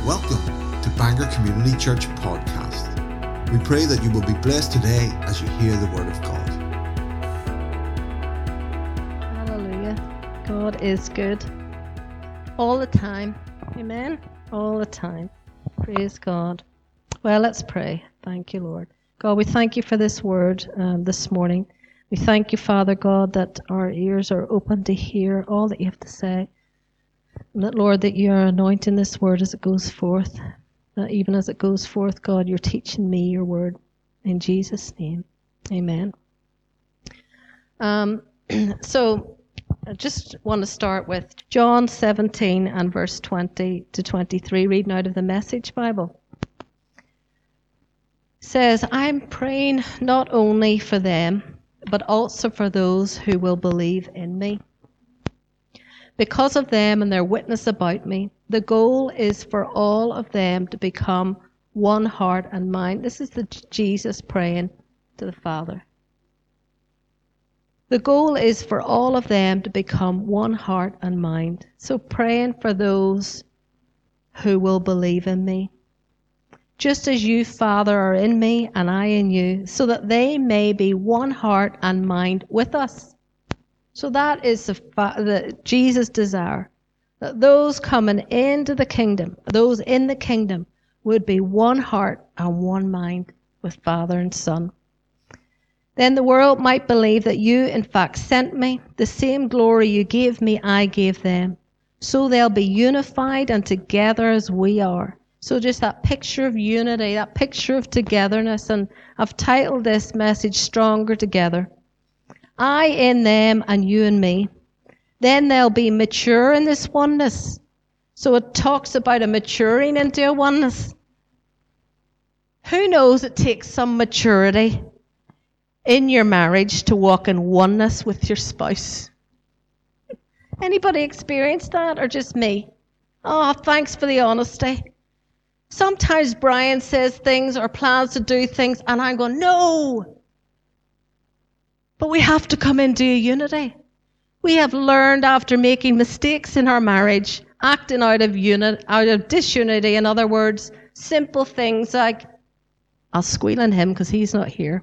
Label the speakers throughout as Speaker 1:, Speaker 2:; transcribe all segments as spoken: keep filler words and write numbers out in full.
Speaker 1: Welcome to Bangor Community Church Podcast. We pray that you will be blessed today as you hear the Word of God.
Speaker 2: Hallelujah. God is good. All the time. Amen. All the time. Praise God. Well, let's pray. Thank you, Lord. God, we thank you for this word um, this morning. We thank you, Father God, that our ears are open to hear all that you have to say. And that, Lord, that you are anointing this word as it goes forth. That even as it goes forth, God, you're teaching me your word. In Jesus' name. Amen. Um, so, I just want to start with John seventeen and verse twenty to twenty-three, reading out of the Message Bible. It says, I'm praying not only for them, but also for those who will believe in me. Because of them and their witness about me, the goal is for all of them to become one heart and mind. This is the Jesus praying to the Father. The goal is for all of them to become one heart and mind. So praying for those who will believe in me. Just as you, Father, are in me and I in you, so that they may be one heart and mind with us. So that is the, the Jesus' desire, that those coming into the kingdom, those in the kingdom, would be one heart and one mind with Father and Son. Then the world might believe that you, in fact, sent me. The same glory you gave me, I gave them. So they'll be unified and together as we are. So just that picture of unity, that picture of togetherness, and I've titled this message, Stronger Together. I in them and you in me. Then they'll be mature in this oneness. So it talks about a maturing into a oneness. Who knows it takes some maturity in your marriage to walk in oneness with your spouse? Anybody experienced that, or just me? Oh, thanks for the honesty. Sometimes Brian says things or plans to do things, and I'm going, no. But we have to come into a unity. We have learned after making mistakes in our marriage, acting out of unit, out of disunity. In other words, simple things like, I'll squeal on him because he's not here.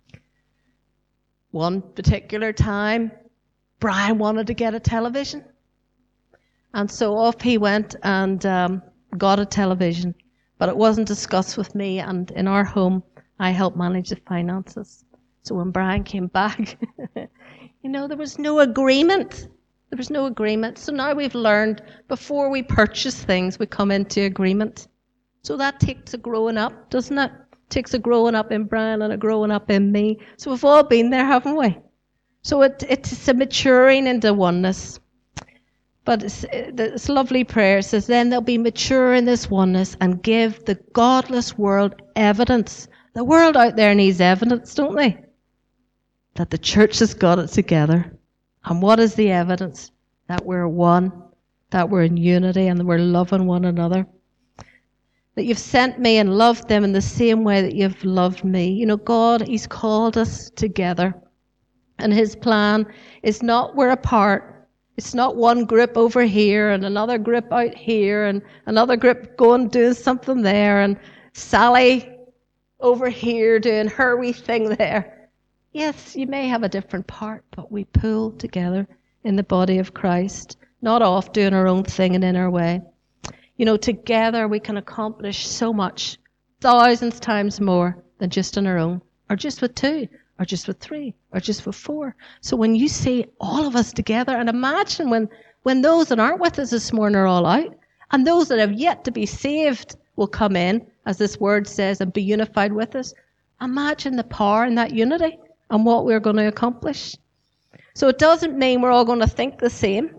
Speaker 2: One particular time, Brian wanted to get a television. And so off he went and um, got a television. But it wasn't discussed with me, and in our home, I helped manage the finances. So when Brian came back, you know, there was no agreement. There was no agreement. So now we've learned before we purchase things, we come into agreement. So that takes a growing up, doesn't it? It takes a growing up in Brian and a growing up in me. So we've all been there, haven't we? So it, it's a maturing into oneness. But it's, it's a lovely prayer. It says, then they'll be mature in this oneness and give the godless world evidence. The world out there needs evidence, don't they? That the church has got it together. And what is the evidence? That we're one, that we're in unity, and that we're loving one another. That you've sent me and loved them in the same way that you've loved me. You know, God, He's called us together. And His plan is not we're apart. It's not one group over here and another group out here and another group going doing something there and Sally over here doing her wee thing there. Yes, you may have a different part, but we pull together in the body of Christ, not off doing our own thing and in our way. You know, together we can accomplish so much, thousands times more than just on our own, or just with two, or just with three, or just with four. So when you see all of us together, and imagine when, when those that aren't with us this morning are all out, and those that have yet to be saved will come in, as this word says, and be unified with us. Imagine the power in that unity and what we're going to accomplish. So it doesn't mean we're all going to think the same.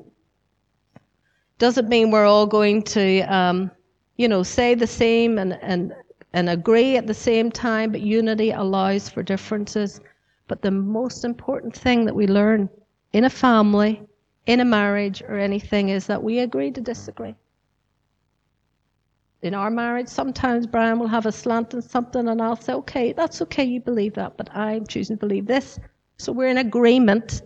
Speaker 2: Doesn't mean we're all going to, um, you know, say the same and, and, and agree at the same time, but unity allows for differences. But the most important thing that we learn in a family, in a marriage or anything is that we agree to disagree. In our marriage, sometimes Brian will have a slant on something and I'll say, okay, that's okay, you believe that, but I'm choosing to believe this. So we're in agreement.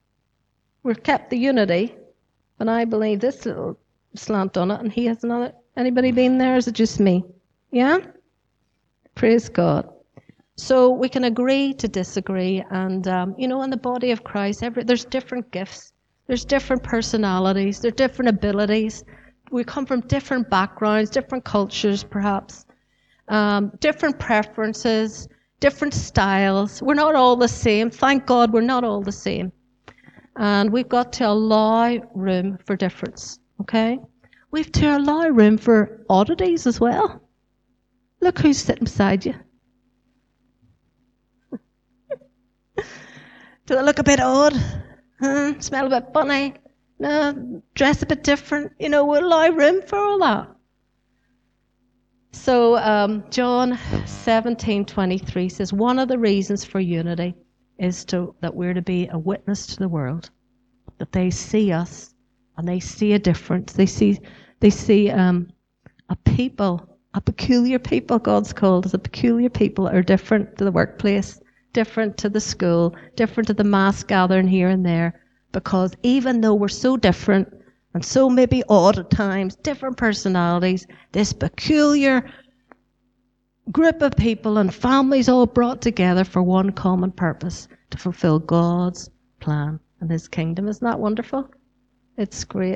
Speaker 2: We've kept the unity, and I believe this little slant on it, and he has another. Anybody been there? Is it just me? Yeah? Praise God. So we can agree to disagree. And, um, you know, in the body of Christ, every, there's different gifts. There's different personalities. There's different abilities. We come from different backgrounds, different cultures, perhaps. Um, different preferences, different styles. We're not all the same. Thank God we're not all the same. And we've got to allow room for difference, okay? We have to allow room for oddities as well. Look who's sitting beside you. Do they look a bit odd? Huh? Smell a bit funny? No, dress a bit different? You know, we'll allow room for all that. So um, John seventeen twenty-three says, one of the reasons for unity is to that we're to be a witness to the world, that they see us and they see a difference. They see they see um, a people, a peculiar people. God's called us a peculiar people are different to the workplace, different to the school, different to the mass gathering here and there. Because even though we're so different and so maybe odd at times, different personalities, this peculiar group of people and families all brought together for one common purpose, to fulfill God's plan and His kingdom. Isn't that wonderful? It's great.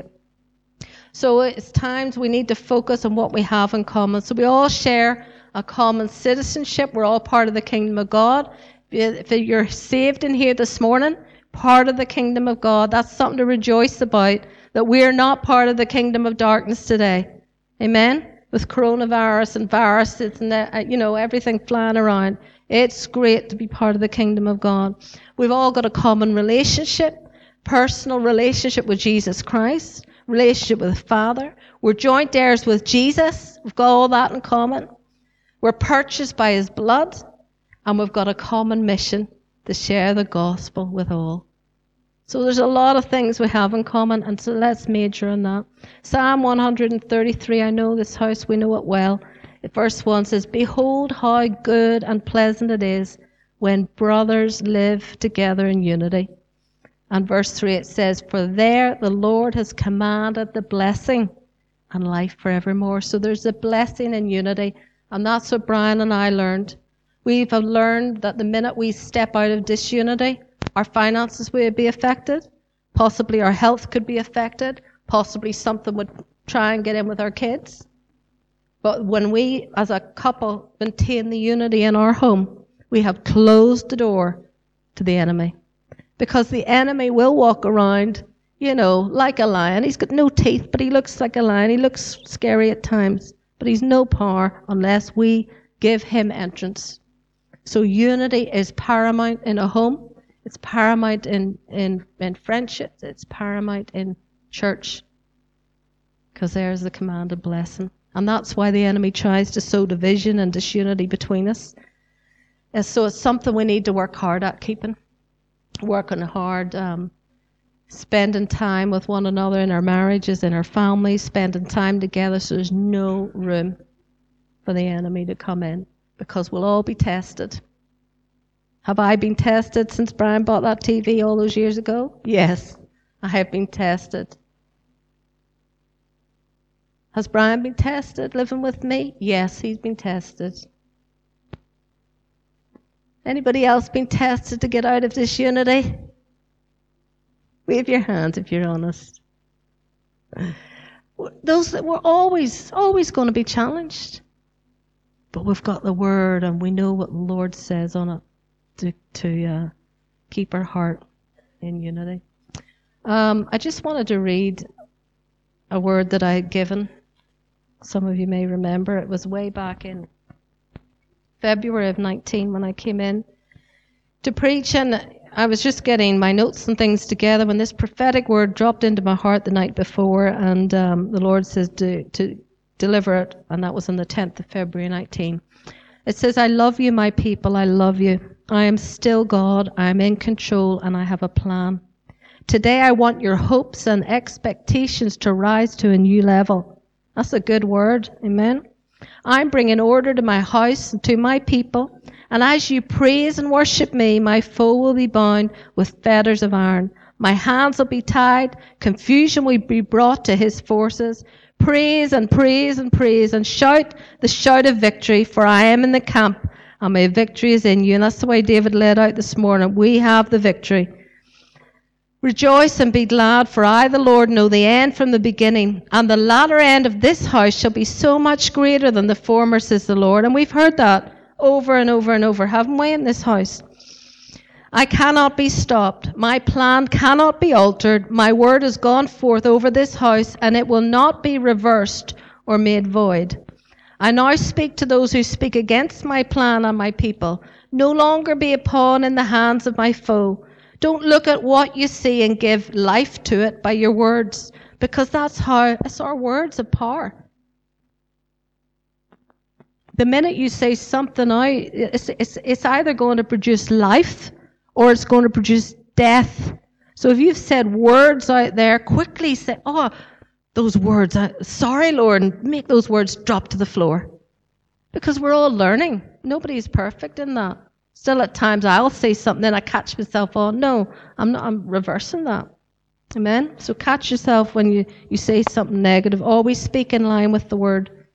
Speaker 2: So it's times we need to focus on what we have in common. So we all share a common citizenship. We're all part of the kingdom of God. If you're saved in here this morning, part of the kingdom of God, that's something to rejoice about, that we're not part of the kingdom of darkness today. Amen? With coronavirus and viruses and, uh, you know, everything flying around. It's great to be part of the kingdom of God. We've all got a common relationship, personal relationship with Jesus Christ, relationship with the Father. We're joint heirs with Jesus. We've got all that in common. We're purchased by His blood, and we've got a common mission to share the gospel with all. So there's a lot of things we have in common, and so let's major on that. Psalm one thirty-three, I know this house, we know it well. Verse one says, behold how good and pleasant it is when brothers live together in unity. And verse three, it says, for there the Lord has commanded the blessing and life forevermore. So there's a blessing in unity, and that's what Brian and I learned. We've learned that the minute we step out of disunity, our finances will be affected. Possibly our health could be affected. Possibly something would try and get in with our kids. But when we, as a couple, maintain the unity in our home, we have closed the door to the enemy. Because the enemy will walk around, you know, like a lion. He's got no teeth, but he looks like a lion. He looks scary at times. But he's no power unless we give him entrance. So unity is paramount in a home. It's paramount in, in, in friendships. It's paramount in church. Because there's the commanded blessing. And that's why the enemy tries to sow division and disunity between us. And so it's something we need to work hard at keeping. Working hard, um, spending time with one another in our marriages, in our families, spending time together so there's no room for the enemy to come in. Because we'll all be tested. Have I been tested since Brian bought that T V all those years ago? Yes, I have been tested. Has Brian been tested living with me? Yes, he's been tested. Anybody else been tested to get out of disunity? Wave your hand if you're honest. Those that we're always, always going to be challenged. But we've got the Word and we know what the Lord says on it to, to uh, keep our heart in unity. Um, I just wanted to read a word that I had given. Some of you may remember. It was way back in February of nineteen when I came in to preach, and I was just getting my notes and things together when this prophetic word dropped into my heart the night before, and um, the Lord says to, to deliver it, and that was on the tenth of February nineteen. It says, I love you, my people, I love you. I am still God, I am in control, and I have a plan. Today I want your hopes and expectations to rise to a new level. That's a good word, amen? I'm bringing order to my house and to my people, and as you praise and worship me, my foe will be bound with fetters of iron. My hands will be tied. Confusion will be brought to his forces. Praise and praise and praise and shout the shout of victory, for I am in the camp and my victory is in you. And that's the way David led out this morning. We have the victory. Rejoice and be glad, for I, the Lord, know the end from the beginning, and the latter end of this house shall be so much greater than the former, says the Lord. And we've heard that over and over and over, haven't we, in this house? I cannot be stopped. My plan cannot be altered. My word has gone forth over this house, and it will not be reversed or made void. I now speak to those who speak against my plan and my people. No longer be a pawn in the hands of my foe. Don't look at what you see and give life to it by your words, because that's how, it's our words of power. The minute you say something out, it's, it's, it's either going to produce life or it's going to produce death. So if you've said words out there, quickly say, oh, those words, uh, sorry, Lord, and make those words drop to the floor. Because we're all learning. Nobody's perfect in that. Still at times I'll say something and I catch myself on, no, I'm not, I'm reversing that. Amen? So catch yourself when you, you say something negative. Always speak in line with the word.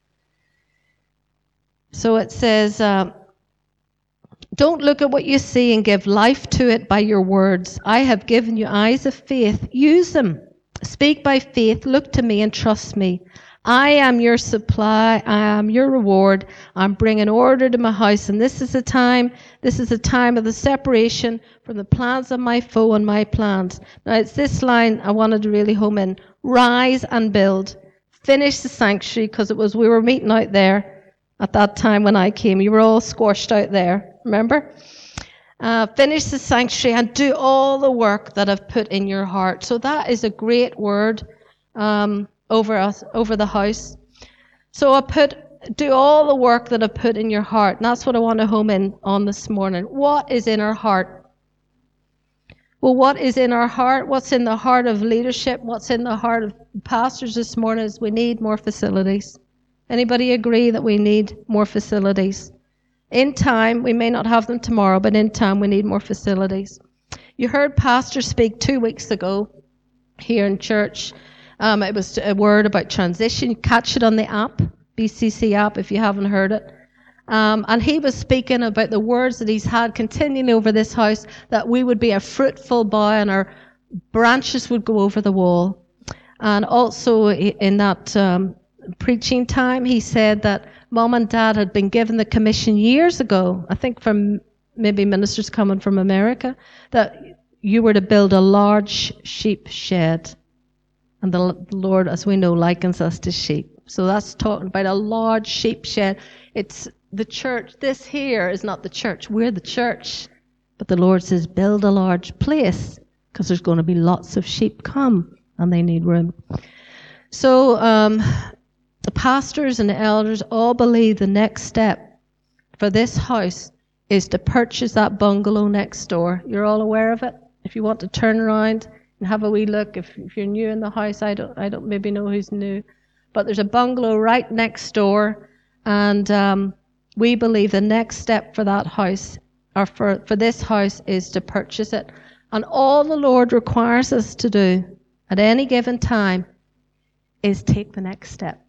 Speaker 2: So it says, uh, don't look at what you see and give life to it by your words. I have given you eyes of faith. Use them. Speak by faith. Look to me and trust me. I am your supply. I am your reward. I'm bringing order to my house. And this is the time, this is the time of the separation from the plans of my foe and my plans. Now it's this line I wanted to really home in. Rise and build. Finish the sanctuary, because it was, we were meeting out there at that time when I came. You were all squashed out there. Remember? Uh, finish the sanctuary and do all the work that I've put in your heart. So that is a great word. Um, over us, over the house. So I put, do all the work that I put in your heart. And that's what I want to home in on this morning. What is in our heart? Well, what is in our heart? What's in the heart of leadership? What's in the heart of pastors this morning is we need more facilities. Anybody agree that we need more facilities? In time, we may not have them tomorrow, but in time we need more facilities. You heard Pastor speak two weeks ago here in church. Um, it was a word about transition. You catch it on the app, B C C app, if you haven't heard it. Um, and he was speaking about the words that he's had continually over this house, that we would be a fruitful bough and our branches would go over the wall. And also in that um, preaching time, he said that Mom and Dad had been given the commission years ago, I think from maybe ministers coming from America, that you were to build a large sheep shed. And the Lord, as we know, likens us to sheep. So that's talking about a large sheep shed. It's the church. This here is not the church. We're the church. But the Lord says, build a large place, because there's going to be lots of sheep come, and they need room. So um, the pastors and the elders all believe the next step for this house is to purchase that bungalow next door. You're all aware of it? If you want to turn around and have a wee look. If, if you're new in the house, I don't, I don't maybe know who's new, but there's a bungalow right next door, and um, we believe the next step for that house, or for, for this house, is to purchase it. And all the Lord requires us to do at any given time is take the next step.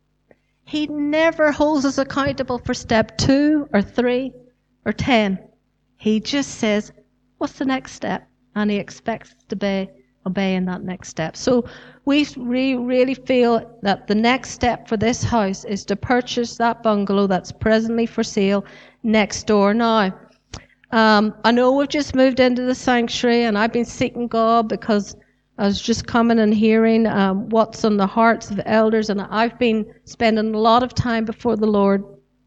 Speaker 2: He never holds us accountable for step two or three or ten. He just says, what's the next step? And he expects us to be obey in that next step. So we re- really feel that the next step for this house is to purchase that bungalow that's presently for sale next door. Now, um, I know we've just moved into the sanctuary, and I've been seeking God because I was just coming and hearing um, what's on the hearts of elders, and I've been spending a lot of time before the Lord,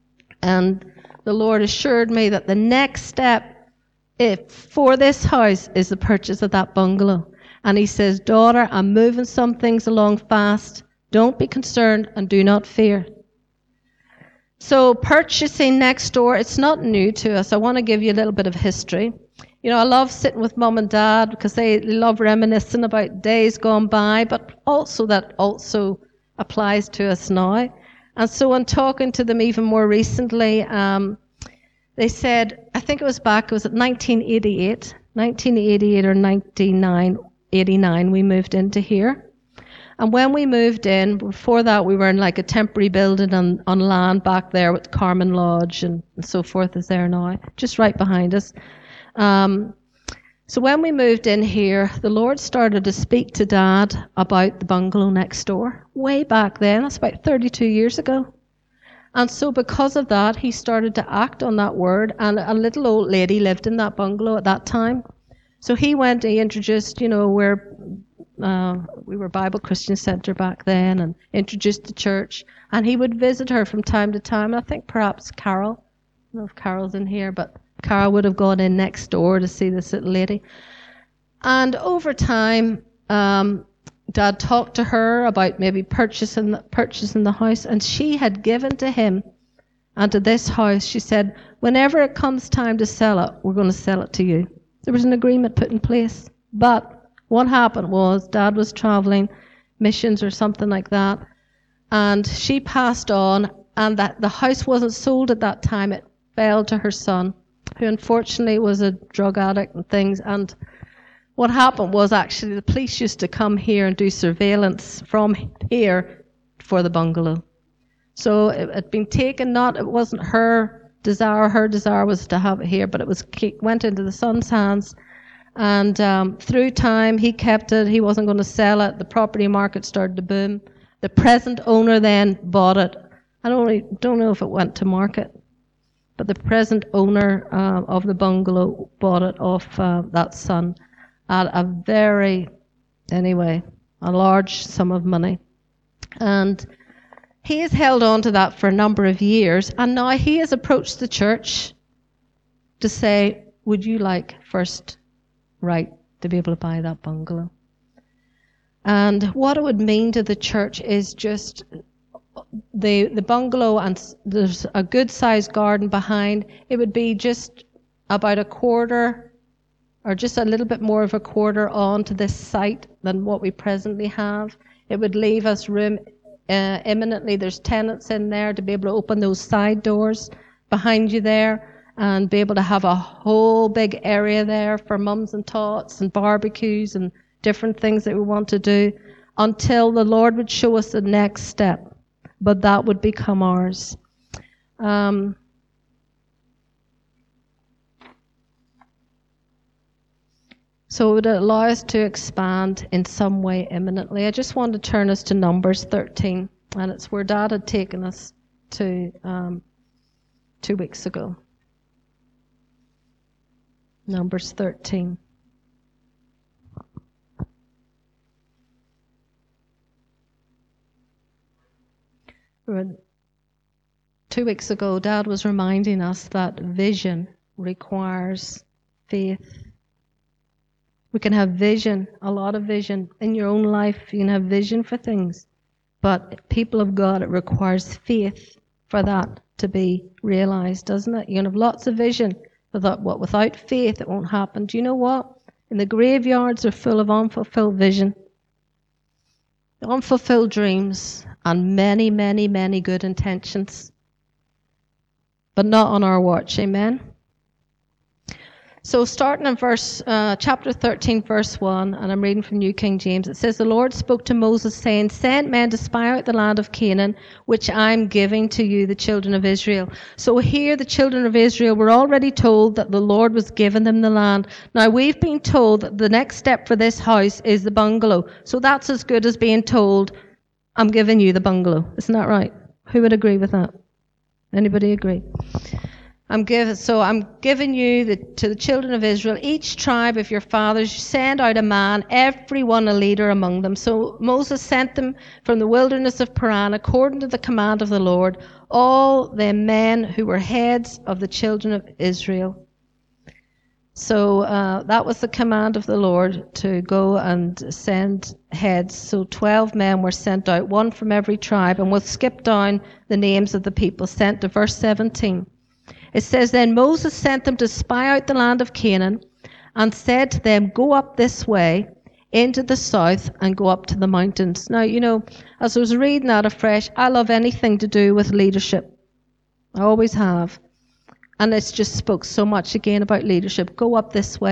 Speaker 2: and the Lord assured me that the next step if, for this house is the purchase of that bungalow. And he says, daughter, I'm moving some things along fast. Don't be concerned and do not fear. So purchasing next door, it's not new to us. I want to give you a little bit of history. You know, I love sitting with Mum and Dad because they love reminiscing about days gone by, but also that also applies to us now. And so in talking to them even more recently, um, they said, I think it was back, it was at nineteen eighty-eight, nineteen eighty-eight or ninety-nine, eighty-nine, we moved into here. And when we moved in, before that we were in like a temporary building on, on land back there with Carmen Lodge and, and so forth is there now, just right behind us. Um, so when we moved in here, the Lord started to speak to Dad about the bungalow next door. Way back then, that's about thirty-two years ago. And so because of that, he started to act on that word, and a little old lady lived in that bungalow at that time. So he went, he introduced, you know, where uh, we were Bible Christian Center back then, and introduced the church. And he would visit her from time to time. I think perhaps Carol, I don't know if Carol's in here, but Carol would have gone in next door to see this little lady. And over time, um, Dad talked to her about maybe purchasing purchasing the house, and she had given to him and to this house. She said, whenever it comes time to sell it, we're going to sell it to you. There was an agreement put in place. But what happened was Dad was traveling, missions or something like that, and she passed on, and that the house wasn't sold at that time. It fell to her son, who unfortunately was a drug addict and things. And what happened was actually the police used to come here and do surveillance from here for the bungalow. So it had been taken, not, it wasn't her desire, her desire was to have it here, but it was went into the son's hands. And um, through time, he kept it, he wasn't going to sell it, the property market started to boom. The present owner then bought it. I don't, really, don't know if it went to market, but the present owner uh, of the bungalow bought it off uh, that son at a very, anyway, a large sum of money. And he has held on to that for a number of years, and now he has approached the church to say, would you like first right to be able to buy that bungalow? And what it would mean to the church is just the the bungalow, and there's a good sized garden behind. It would be just about a quarter or just a little bit more of a quarter onto this site than what we presently have. It would leave us room uh, imminently. There's tenants in there to be able to open those side doors behind you there and be able to have a whole big area there for mums and tots and barbecues and different things that we want to do until the Lord would show us the next step. But that would become ours. Um, so it would allow us to expand in some way imminently. I just want to turn us to Numbers thirteen, and it's where Dad had taken us to um, two weeks ago. Numbers thirteen. Two weeks ago, Dad was reminding us that vision requires faith. We can have vision, a lot of vision. In your own life, you can have vision for things. But people of God, it requires faith for that to be realized, doesn't it? You can have lots of vision, but what, without faith, it won't happen. Do you know what? In the graveyards are full of unfulfilled vision, unfulfilled dreams, and many, many, many good intentions. But not on our watch, amen? So starting in verse, uh, chapter thirteen, verse one, and I'm reading from New King James, it says, the Lord spoke to Moses, saying, send men to spy out the land of Canaan, which I'm giving to you, the children of Israel. So here the children of Israel were already told that the Lord was giving them the land. Now we've been told that the next step for this house is the bungalow. So that's as good as being told, I'm giving you the bungalow. Isn't that right? Who would agree with that? Anybody agree? I'm give, so I'm giving you the, to the children of Israel, each tribe of your fathers, send out a man, every one a leader among them. So Moses sent them from the wilderness of Paran, according to the command of the Lord, all the men who were heads of the children of Israel. So uh, that was the command of the Lord, to go and send heads. So twelve men were sent out, one from every tribe, and we'll skip down the names of the people sent to verse seventeen. It says, then Moses sent them to spy out the land of Canaan, and said to them, go up this way into the south and go up to the mountains. Now, you know, as I was reading that afresh, I love anything to do with leadership. I always have. And it's just spoke so much again about leadership. Go up this way.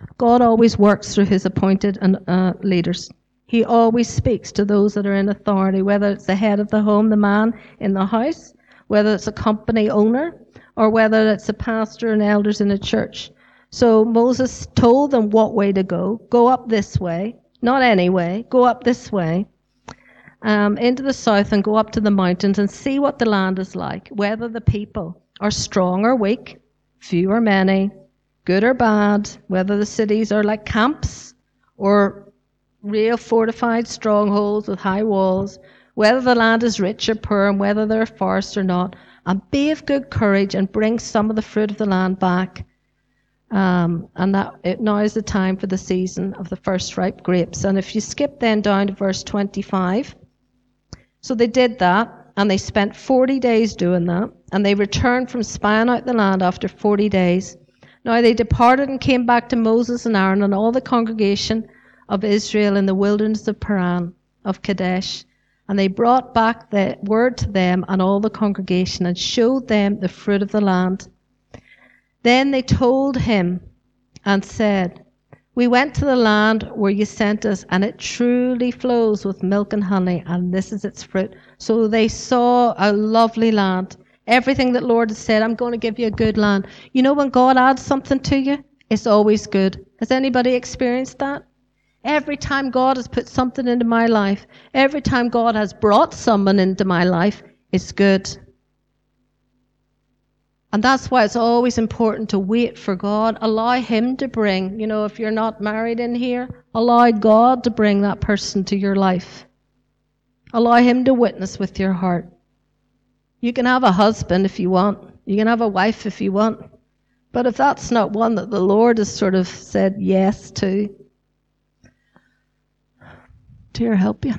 Speaker 2: God always works through his appointed and uh, leaders. He always speaks to those that are in authority, whether it's the head of the home, the man in the house, whether it's a company owner, or whether it's a pastor and elders in a church. So Moses told them what way to go. Go up this way, not any way. Go up this way, um, into the south, and go up to the mountains and see what the land is like, whether the people are strong or weak, few or many, good or bad, whether the cities are like camps or real fortified strongholds with high walls, whether the land is rich or poor, and whether there are forests or not. And be of good courage and bring some of the fruit of the land back. Um, and that it, now is the time for the season of the first ripe grapes. And if you skip then down to verse twenty-five. So they did that, and they spent forty days doing that. And they returned from spying out the land after forty days. Now they departed and came back to Moses and Aaron and all the congregation of Israel in the wilderness of Paran of Kadesh. And they brought back the word to them and all the congregation and showed them the fruit of the land. Then they told him and said, we went to the land where you sent us, and it truly flows with milk and honey, and this is its fruit. So they saw a lovely land. Everything that Lord had said, I'm going to give you a good land. You know, when God adds something to you, it's always good. Has anybody experienced that? Every time God has put something into my life, every time God has brought someone into my life, it's good. And that's why it's always important to wait for God. Allow him to bring, you know, if you're not married in here, allow God to bring that person to your life. Allow him to witness with your heart. You can have a husband if you want. You can have a wife if you want. But if that's not one that the Lord has sort of said yes to, dear, help you.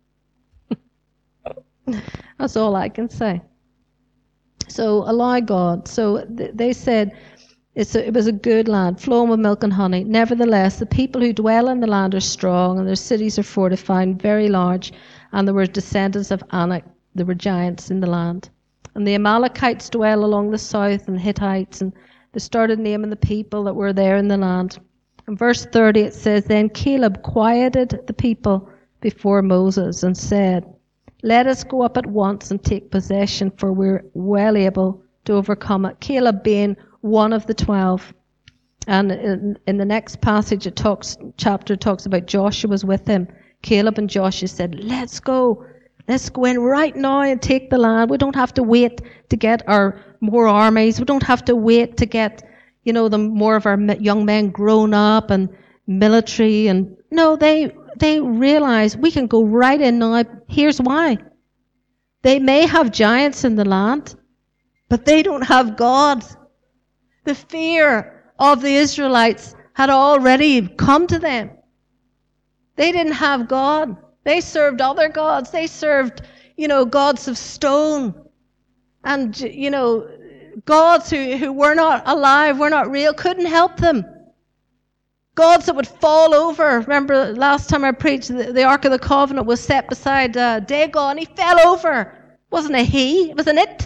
Speaker 2: That's all I can say. So allow God. So th- they said it's a, it was a good land, flowing with milk and honey. Nevertheless, the people who dwell in the land are strong, and their cities are fortified and very large. And there were descendants of Anak. There were giants in the land. And the Amalekites dwell along the south, and Hittites, and they started naming the people that were there in the land. In verse thirty it says, then Caleb quieted the people before Moses and said, let us go up at once and take possession, for we're well able to overcome it. Caleb being one of the twelve. And in, in the next passage, it talks, chapter talks about Joshua was with him. Caleb and Joshua said, let's go. Let's go in right now and take the land. We don't have to wait to get our more armies. We don't have to wait to get, you know, the more of our young men grown up and military. And no, they they realize we can go right in now. Here's why. They may have giants in the land, but they don't have God. The fear of the Israelites had already come to them. They didn't have God. They served other gods. They served, you know, gods of stone. And, you know, gods who, who were not alive, were not real, couldn't help them. Gods that would fall over. Remember last time I preached, the, the Ark of the Covenant was set beside uh, Dagon. He fell over. It wasn't a he, it was an it.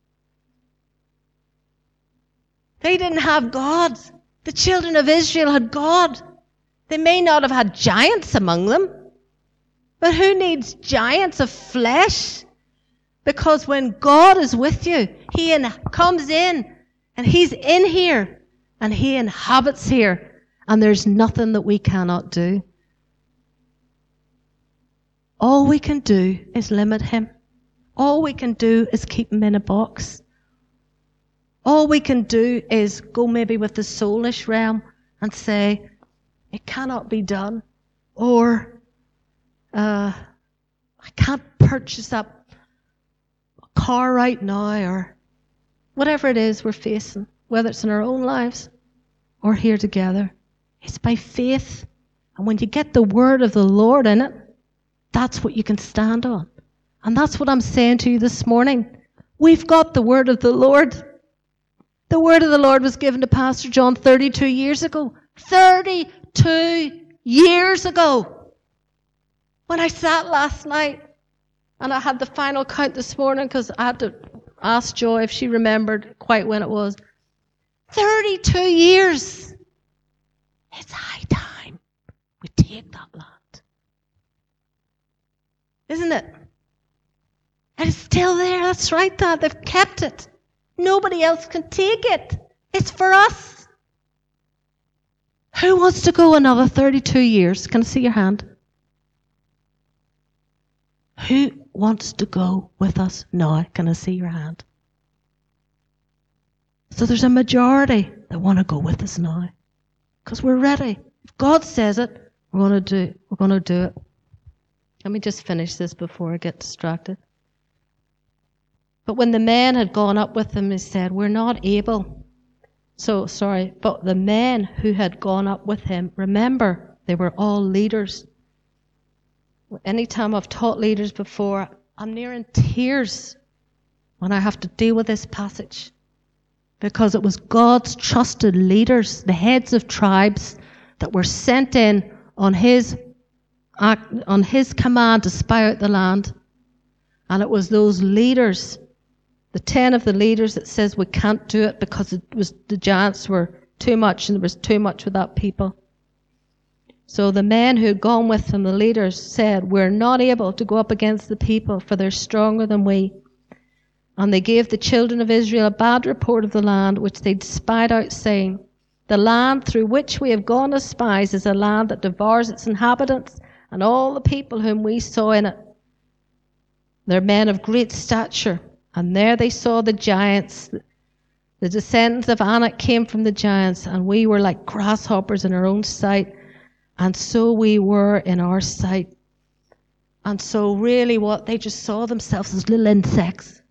Speaker 2: They didn't have God. The children of Israel had God. They may not have had giants among them, but who needs giants of flesh? Because when God is with you, he in, comes in, and he's in here, and he inhabits here. And there's nothing that we cannot do. All we can do is limit him. All we can do is keep him in a box. All we can do is go maybe with the soulish realm and say, it cannot be done. Or, uh, I can't purchase up a car right now, or whatever it is we're facing, whether it's in our own lives or here together. It's by faith. And when you get the word of the Lord in it, that's what you can stand on. And that's what I'm saying to you this morning. We've got the word of the Lord. The word of the Lord was given to Pastor John thirty-two years ago. thirty-two years ago. When I sat last night, and I had the final count this morning because I had to ask Joy if she remembered quite when it was. thirty-two years. It's high time we take that land. Isn't it? And it's still there. That's right, Dad. They've kept it. Nobody else can take it. It's for us. Who wants to go another thirty-two years? Can I see your hand? Who wants to go with us now? Can I see your hand? So there's a majority that want to go with us now. Because we're ready. If God says it, we're going to do it. We're going to do it. Let me just finish this before I get distracted. But when the men had gone up with him, he said, we're not able. So, sorry, but the men who had gone up with him, remember, they were all leaders. Anytime I've taught leaders before, I'm near in tears when I have to deal with this passage. Because it was God's trusted leaders, the heads of tribes, that were sent in on his, on his command to spy out the land. And it was those leaders, the ten of the leaders, that says we can't do it because it was the giants were too much and there was too much with that people. So the men who had gone with them, the leaders, said, we're not able to go up against the people, for they're stronger than we. And they gave the children of Israel a bad report of the land which they'd spied out, saying, the land through which we have gone as spies is a land that devours its inhabitants and all the people whom we saw in it. They're men of great stature. And there they saw the giants. The descendants of Anak came from the giants, and we were like grasshoppers in our own sight. And so we were in our sight. And so really what, they just saw themselves as little insects.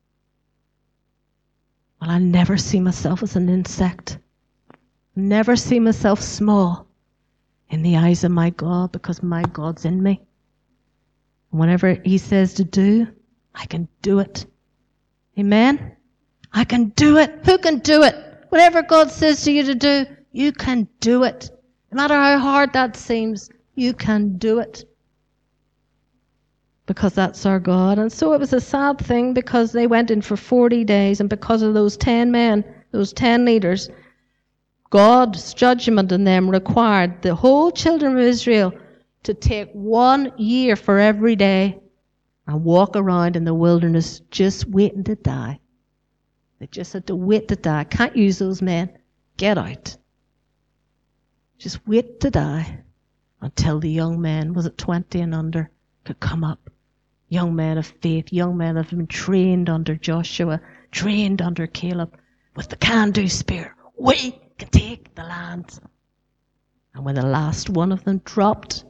Speaker 2: Well, I never see myself as an insect. Never see myself small in the eyes of my God, because my God's in me. And whatever he says to do, I can do it. Amen? I can do it. Who can do it? Whatever God says to you to do, you can do it. No matter how hard that seems, you can do it. Because that's our God. And so it was a sad thing, because they went in for forty days, and because of those ten men, those ten leaders, God's judgment on them required the whole children of Israel to take one year for every day and walk around in the wilderness just waiting to die. They just had to wait to die. Can't use those men. Get out. Just wait to die until the young men, was it twenty and under, could come up. Young men of faith, young men that have been trained under Joshua, trained under Caleb, with the can-do spirit. We can take the land. And when the last one of them dropped,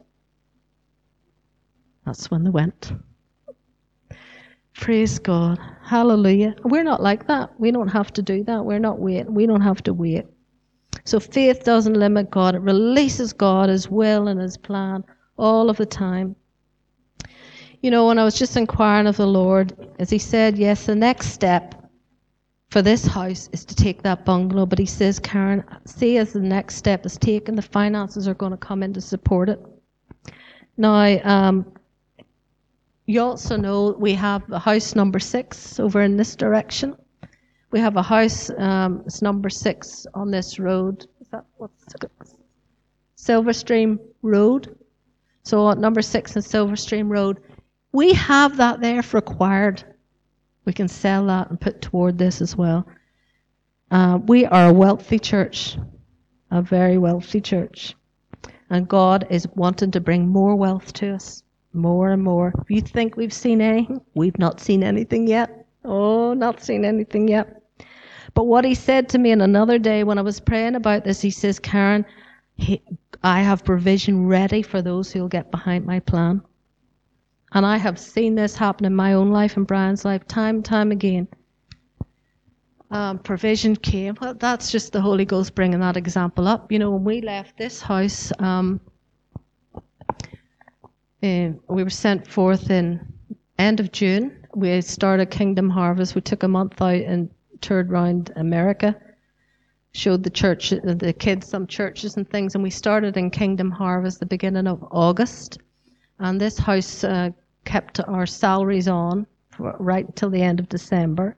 Speaker 2: that's when they went. Praise God. Hallelujah. We're not like that. We don't have to do that. We're not waiting. We don't have to wait. So faith doesn't limit God. It releases God, his will and his plan all of the time. You know, when I was just inquiring of the Lord, as he said, yes, the next step for this house is to take that bungalow. But he says, Karen, see, as the next step is taken, the finances are going to come in to support it. Now, um, you also know we have a house number six over in this direction. We have a house, um, it's number six on this road. Is that what's it? Silverstream Road. So at number six on Silverstream Road, we have that there for acquired. We can sell that and put toward this as well. Uh, we are a wealthy church, a very wealthy church. And God is wanting to bring more wealth to us, more and more. If you think we've seen anything, we've not seen anything yet. Oh, not seen anything yet. But what he said to me in another day when I was praying about this, he says, Karen, he, I have provision ready for those who will get behind my plan. And I have seen this happen in my own life and Brian's life time and time again. Um, provision came. Well, that's just the Holy Ghost bringing that example up. You know, when we left this house, um, uh, we were sent forth in end of June. We started Kingdom Harvest. We took a month out and toured around America, showed the church, the kids some churches and things, and we started in Kingdom Harvest the beginning of August. And this house uh, kept our salaries on for right until the end of December.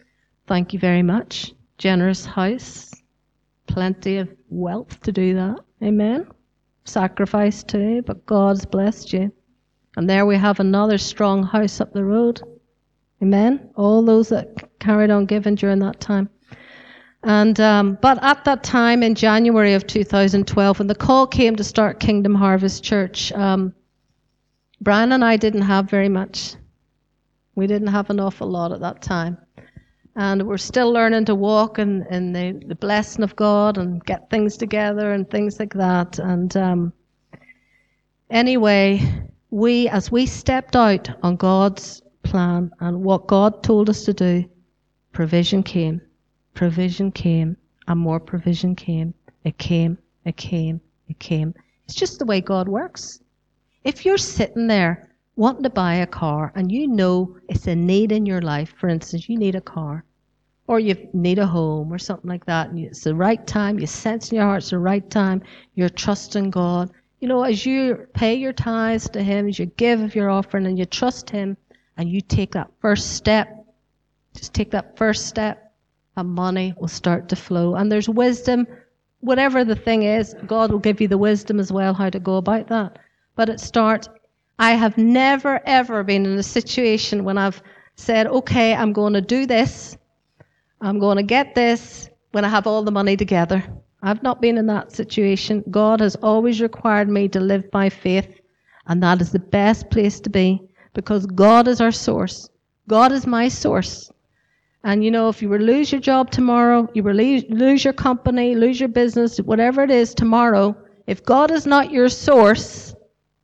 Speaker 2: Thank you very much. Generous house. Plenty of wealth to do that. Amen. Sacrifice too, but God's blessed you. And there we have another strong house up the road. Amen. All those that carried on giving during that time. And um, but at that time in January of two thousand twelve, when the call came to start Kingdom Harvest Church, um, Brian and I didn't have very much. We didn't have an awful lot at that time. And we're still learning to walk in, in the, the blessing of God and get things together and things like that. And um, anyway, we, as we stepped out on God's plan and what God told us to do, provision came. Provision came, and more provision came. It came, it came, it came. It's just the way God works. If you're sitting there wanting to buy a car and you know it's a need in your life, for instance, you need a car, or you need a home or something like that, and it's the right time, you sense in your heart it's the right time, you're trusting God. You know, as you pay your tithes to Him, as you give of your offering and you trust Him, and you take that first step, just take that first step, and money will start to flow. And there's wisdom. Whatever the thing is, God will give you the wisdom as well how to go about that. But it starts. I have never, ever been in a situation when I've said, okay, I'm going to do this. I'm going to get this when I have all the money together. I've not been in that situation. God has always required me to live by faith. And that is the best place to be, because God is our source. God is my source. And, you know, if you were to lose your job tomorrow, you were lose, lose your company, lose your business, whatever it is tomorrow, if God is not your source,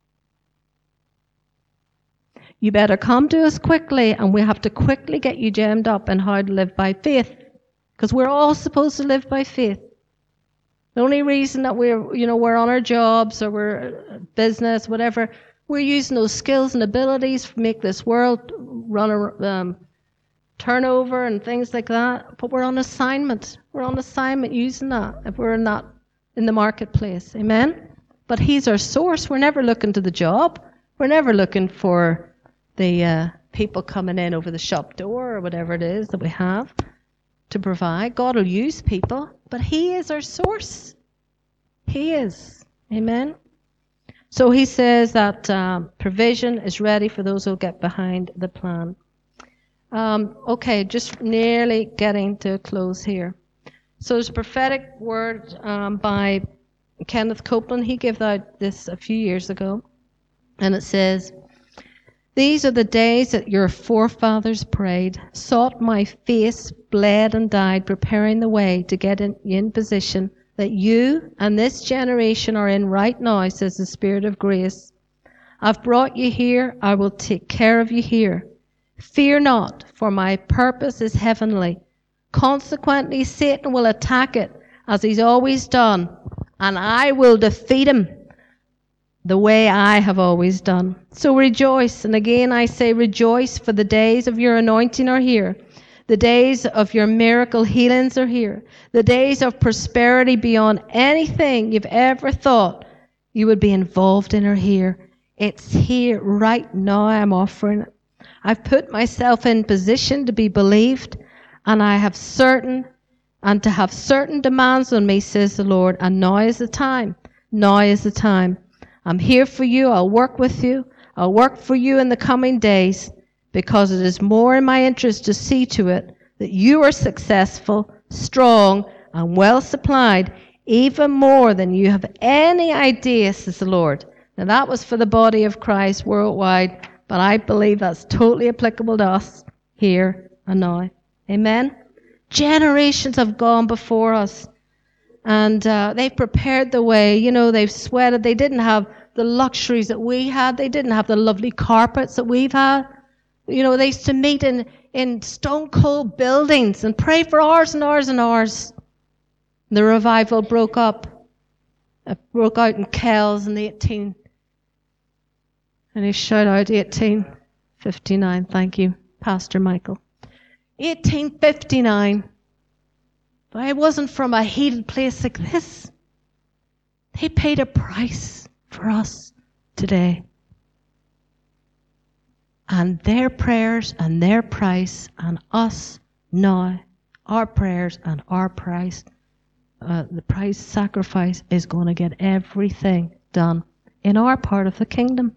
Speaker 2: you better come to us quickly, and we have to quickly get you jammed up in how to live by faith. Because we're all supposed to live by faith. The only reason that we're, you know, we're on our jobs or we're business, whatever, we're using those skills and abilities to make this world run um turnover and things like that, but we're on assignment. We're on assignment using that if we're not in the marketplace. Amen? But He's our source. We're never looking to the job. We're never looking for the uh, people coming in over the shop door or whatever it is that we have to provide. God will use people, but He is our source. He is. Amen? So He says that um, provision is ready for those who get behind the plan. Um, okay, just nearly getting to a close here. So there's a prophetic word um, by Kenneth Copeland. He gave out this a few years ago. And it says, "These are the days that your forefathers prayed, sought my face, bled and died, preparing the way to get in, in position that you and this generation are in right now, says the Spirit of grace. I've brought you here. I will take care of you here. Fear not, for my purpose is heavenly. Consequently, Satan will attack it, as he's always done, and I will defeat him the way I have always done. So rejoice, and again I say rejoice, for the days of your anointing are here. The days of your miracle healings are here. The days of prosperity beyond anything you've ever thought you would be involved in are here. It's here right now. I'm offering it. I've put myself in position to be believed, and I have certain, and to have certain demands on me, says the Lord, and now is the time. Now is the time. I'm here for you. I'll work with you. I'll work for you in the coming days, because it is more in my interest to see to it that you are successful, strong, and well supplied, even more than you have any idea, says the Lord. Now that was for the body of Christ worldwide, but I believe that's totally applicable to us here and now. Amen? Generations have gone before us, and uh, they've prepared the way. You know, they've sweated. They didn't have the luxuries that we had. They didn't have the lovely carpets that we've had. You know, they used to meet in, in stone cold buildings and pray for hours and hours and hours. The revival broke up. It broke out in Kells in the eighteen. And he shout out eighteen fifty-nine. Thank you, Pastor Michael. eighteen fifty-nine. But it wasn't from a heated place like this. They paid a price for us today. And their prayers and their price and us now, our prayers and our price, uh, the price sacrifice is going to get everything done in our part of the kingdom.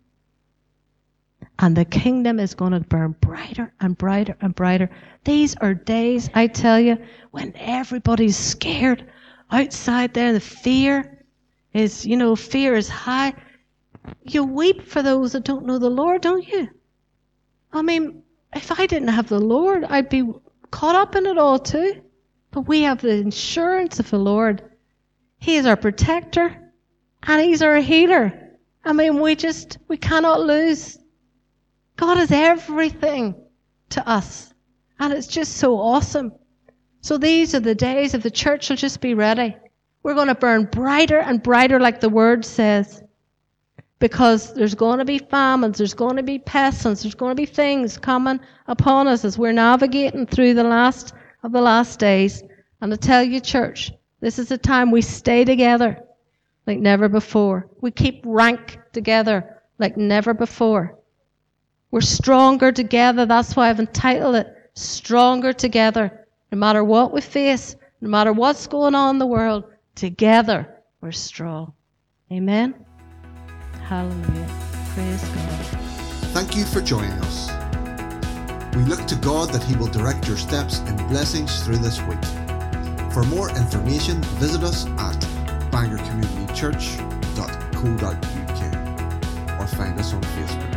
Speaker 2: And the kingdom is going to burn brighter and brighter and brighter. These are days, I tell you, when everybody's scared outside there. The fear is, you know, fear is high. You weep for those that don't know the Lord, don't you? I mean, if I didn't have the Lord, I'd be caught up in it all too. But we have the insurance of the Lord. He is our protector and He's our healer. I mean, we just, we cannot lose. God is everything to us. And it's just so awesome. So these are the days of the church will just be ready. We're going to burn brighter and brighter like the Word says. Because there's going to be famines, there's going to be pestilence, there's going to be things coming upon us as we're navigating through the last of the last days. And I tell you, church, this is a time we stay together like never before. We keep rank together like never before. We're stronger together. That's why I've entitled it, Stronger Together. No matter what we face, no matter what's going on in the world, together we're strong. Amen. Hallelujah. Praise God.
Speaker 1: Thank you for joining us. We look to God that He will direct your steps in blessings through this week. For more information, visit us at bangor community church dot co dot uk or find us on Facebook.